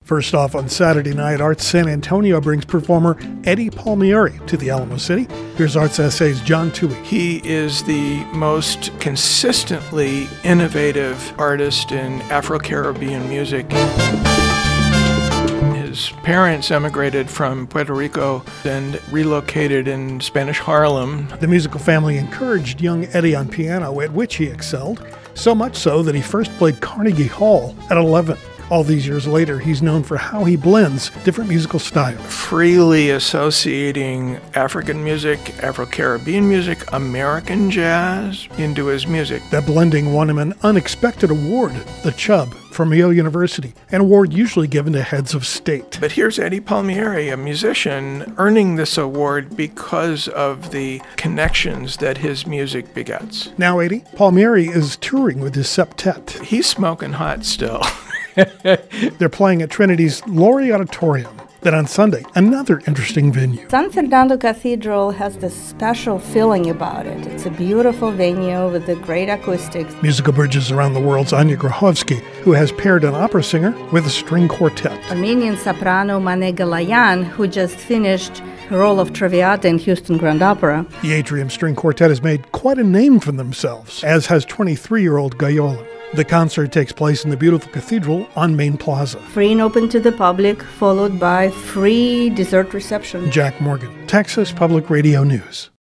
First off, on Saturday night, Arts San Antonio brings performer Eddie Palmieri to the Alamo City. Here's Arts SA's John Toohey. He is the most consistently innovative artist in Afro-Caribbean music. His parents emigrated from Puerto Rico and relocated in Spanish Harlem. The musical family encouraged young Eddie on piano, at which he excelled, so much so that he first played Carnegie Hall at 11. All these years later, he's known for how he blends different musical styles. Freely associating African music, Afro-Caribbean music, American jazz into his music. That blending won him an unexpected award, the Chubb, from Yale University, an award usually given to heads of state. But here's Eddie Palmieri, a musician, earning this award because of the connections that his music begets. Now, Eddie Palmieri is touring with his septet. He's smoking hot still. They're playing at Trinity's Laurie Auditorium. Then on Sunday, another interesting venue. San Fernando Cathedral has this special feeling about it. It's a beautiful venue with the great acoustics. Musical Bridges Around the World's Anya Grahovsky, who has paired an opera singer with a string quartet. Armenian soprano Mane Galayan, who just finished her role of Traviata in Houston Grand Opera. The Atrium String Quartet has made quite a name for themselves, as has 23-year-old Gayola. The concert takes place in the beautiful cathedral on Main Plaza. Free and open to the public, followed by free dessert reception. Jack Morgan, Texas Public Radio News.